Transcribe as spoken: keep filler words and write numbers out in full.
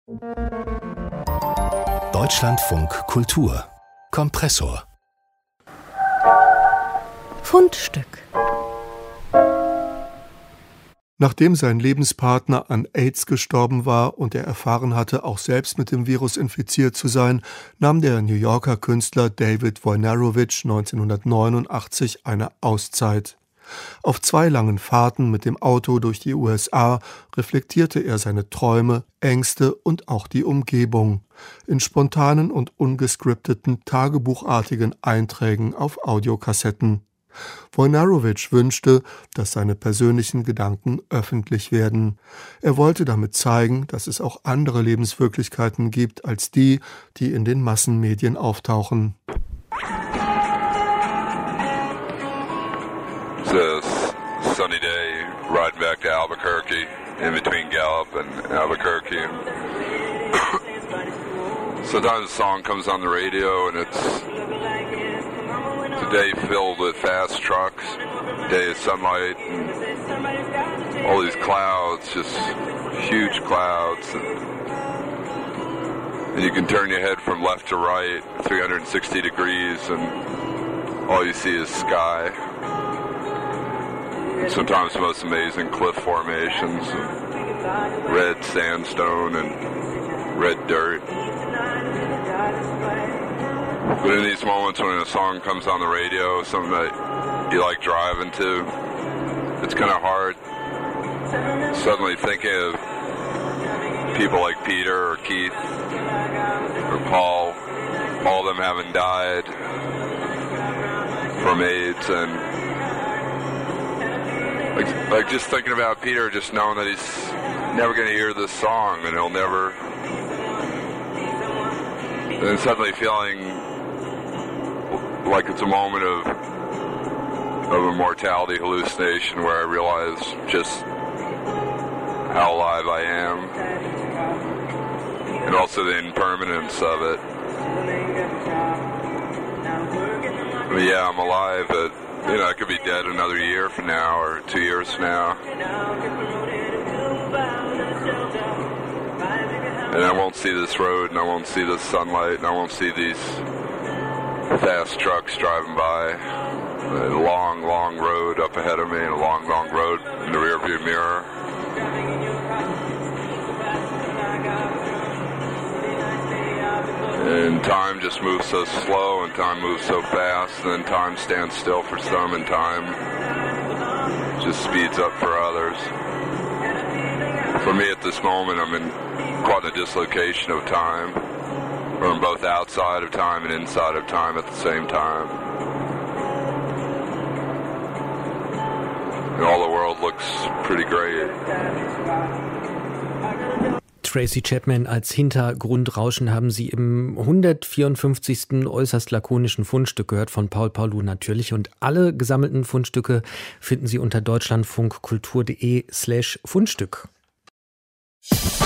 Deutschlandfunk Kultur Kompressor Fundstück. Nachdem sein Lebenspartner an AIDS gestorben war und er erfahren hatte, auch selbst mit dem Virus infiziert zu sein, nahm der New Yorker Künstler David Wojnarowicz neunzehnhundertneunundachtzig eine Auszeit. Auf zwei langen Fahrten mit dem Auto durch die U S A reflektierte er seine Träume, Ängste und auch die Umgebung in spontanen und ungescripteten, tagebuchartigen Einträgen auf Audiokassetten. Wojnarowicz wünschte, dass seine persönlichen Gedanken öffentlich werden. Er wollte damit zeigen, dass es auch andere Lebenswirklichkeiten gibt als die, die in den Massenmedien auftauchen. It's a sunny day, riding back to Albuquerque, in between Gallup and Albuquerque. Sometimes a song comes on the radio and it's, it's a day filled with fast trucks, a day of sunlight and all these clouds, just huge clouds. And, and you can turn your head from left to right, three hundred sixty degrees, and all you see is sky. Sometimes the most amazing cliff formations, red sandstone and red dirt. But in these moments when a song comes on the radio, something that you like driving to, it's kind of hard suddenly thinking of people like Peter or Keith or Paul, all of them having died from AIDS, and Like, like just thinking about Peter, just knowing that he's never going to hear this song and he'll never, and then suddenly feeling like it's a moment of of a mortality hallucination where I realize just how alive I am and also the impermanence of it. But yeah, I'm alive, but you know, I could be dead another year from now or two years from now. And I won't see this road, and I won't see this sunlight, and I won't see these fast trucks driving by. A long, long road up ahead of me, and a long, long road in the rearview mirror. And time just moves so slow, and time moves so fast, and then time stands still for some, and time just speeds up for others. For me at this moment, I'm in quite a dislocation of time, where I'm both outside of time and inside of time at the same time. And all the world looks pretty great. Tracy Chapman als Hintergrundrauschen haben Sie im hundertvierundfünfzigsten äußerst lakonischen Fundstück gehört, von Paul Paulo natürlich. Und alle gesammelten Fundstücke finden Sie unter deutschlandfunkkultur.de slash Fundstück.